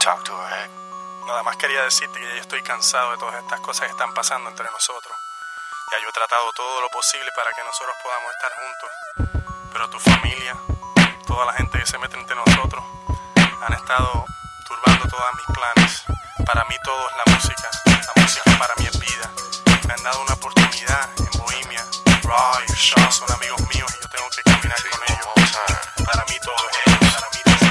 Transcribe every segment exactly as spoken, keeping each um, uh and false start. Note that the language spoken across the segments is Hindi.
Talk to her, eh. Nada más quería decirte que yo estoy cansado de todas estas cosas que están pasando entre nosotros. Ya yo he tratado todo lo posible para que nosotros podamos estar juntos. Pero tu familia, toda la gente que se mete entre nosotros, han estado turbando todos mis planes. Para mí todo es la música. La música para mí es vida. Me han dado una oportunidad en Bohemia. Roy, Shaw son amigos míos y yo tengo que caminar con ellos. Para mí todo es ellos. Para mí todo es ellos.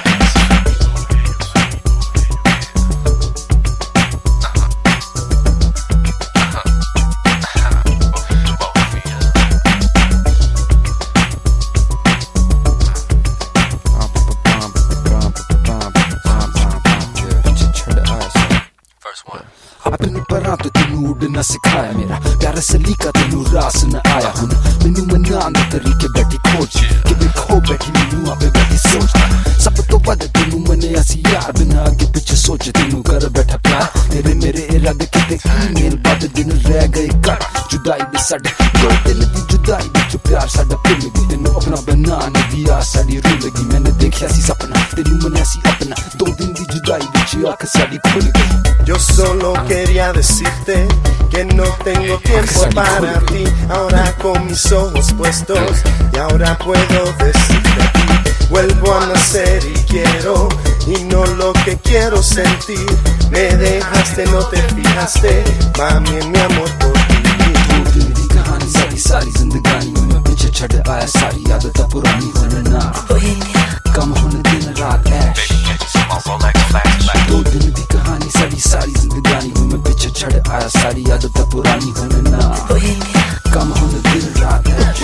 अपनी परां तो तेनू उड़ना सिखाया मेरा प्यार सलीका तेनू रास न आया हुन मैनू मनान दे तरीके बैठी खोज कि मैं खो बैठी मैनू आपे बैठी सोच सब तो वध तेनू मने सी यार बिना आगे पीछे सोच तेनू कर बैठा प्यार तेरे मेरे इरादे किते ईमेल बाद दिन रह गए कट जुदाई दे साडे दो दिन दी जुदाई विच प्यार साडा भुल गई तेनू अपना बनाने दी आस साडी रुल गई मैंने देखिया सी सपना तेनू मने सी अपना दो दिन दी जुदाई विच आंख साडी खुल गई Yo solo quería decirte que no tengo tiempo para ti. Ahora con mis ojos puestos y ahora puedo decirte a ti. Vuelvo a nacer y quiero y no lo que quiero sentir. Me dejaste, no te fijaste, mami, en mi amor por ti. सारी सारी जिंदगानी में पीछे छड़ आया सारी आदत पुरानी होने ना कम होने दिन रात ऐश दो दिन की कहानी सारी सारी जिंदगानी में पीछे छड़ आया सारी आदत पुरानी होने ना कम होने दिन रात ऐश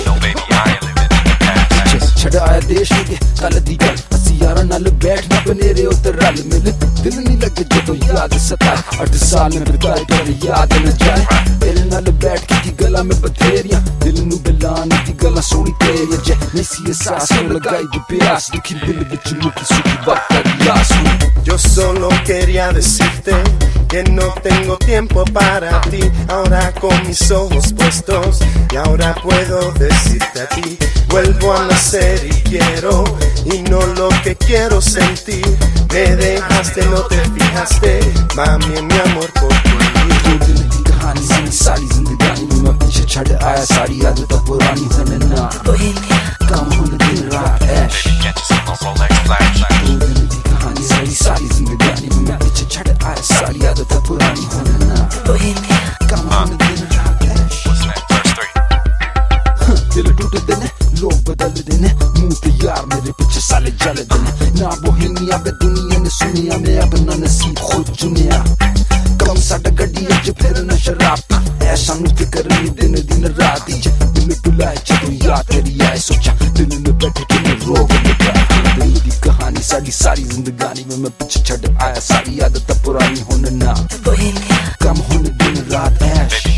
छड़ आया देश के कल दी गल असी यारा नाल बैठना बनेरे उते रल मिल दिल नहीं लगे जदों याद सताए अठ साल में बिताए पर याद न जाए तेरे नाल बैठ के गला में बथेरियां दिल नू बिलाने दी गल्लां सोहनी तेरी जे नहीं एहसास लगाई दी प्यास दुखी दिल विच मुकी सुखी वक्त दी आस Yo solo quería decirte que no tengo tiempo para ti. Ahora con mis ojos puestos y ahora puedo decirte a ti. Vuelvo a nacer y quiero y no lo que quiero sentir. Me dejaste, no te fijaste, mami, en mi amor por ti. सारी सारी जिंदगानी में पीछे छड़ आया सारी आदत पुरानी होने ना कम होने दिन रात ऐश दो दिन की कहानी सारी सारी जिंदगानी में पीछे छड़ आया सारी आदत पुरानी होने ना कम होने दिन रात ऐश दिल टूटे देने लोग बदल देने मुंह पे यार मेरे पीछे साले जल देने ना बोहेमिया पे दुनिया ने सुनिया मैं अपना नसीब खुद चुनिया कम साडा गड्डी अज फिर न शराब ऐसा नु फिकर नहीं दिन दिन रात ज दिल बुलाए जदों याद तेरी आए सोचा दिल में बैठे कि मैं रोग लगा दिल दी कहानी सारी सारी जिंदगानी में मैं पीछे छड़ आया सारी आदत पुरानी होने ना कम होने दिन रात ऐश